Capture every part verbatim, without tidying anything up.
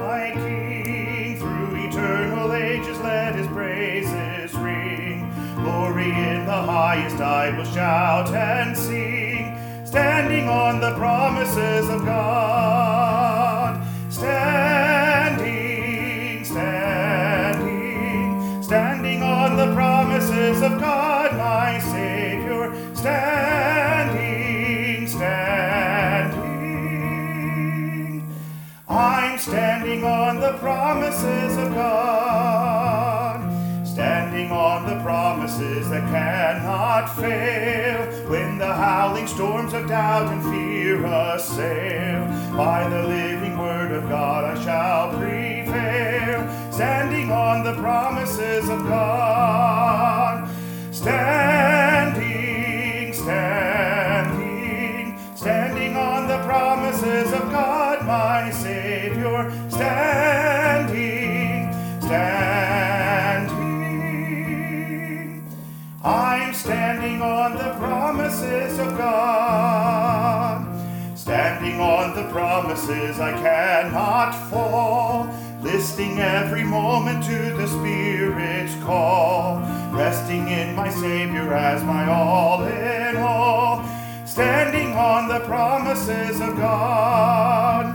my King. Through eternal ages let his praises ring. Glory in the highest I will shout and sing, standing on the promises of God. Standing, standing, standing on the promises of God, my Savior. Standing, standing, I'm standing on the promises of God. Standing on the promises that cannot fail. When the howling storms of doubt and fear assail, by the living word of God I shall prevail. Standing on the promises of God. Standing, standing, standing on the promises of God, my Savior. Standing, standing, I'm standing on the promises of God. Standing on the promises I cannot fall, listening every moment to the Spirit's call, resting in my Savior as my all in all. Standing on the promises of God.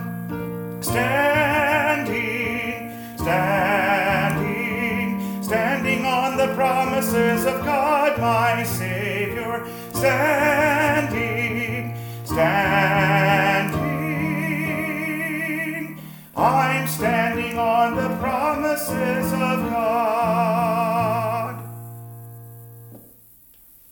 Standing, standing, standing on the promises of God, my Savior. Standing, standing, I'm standing on the promises of God.